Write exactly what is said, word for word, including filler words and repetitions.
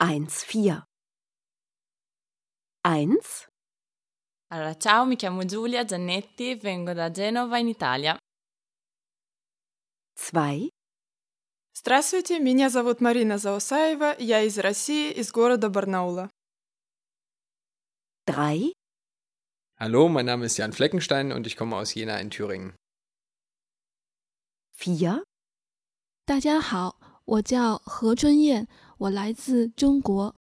eins vier. eins. Allora, ciao, mi chiamo Giulia Giannetti, vengo da Genova in Italia. zwei. Здравствуйте, меня зовут Марина Заусаева, я из России, из города Барнаула. drei. Hallo, mein Name ist Jan Fleckenstein und ich komme aus Jena in Thüringen. vier. 大家好，我叫何春燕，我来自中国。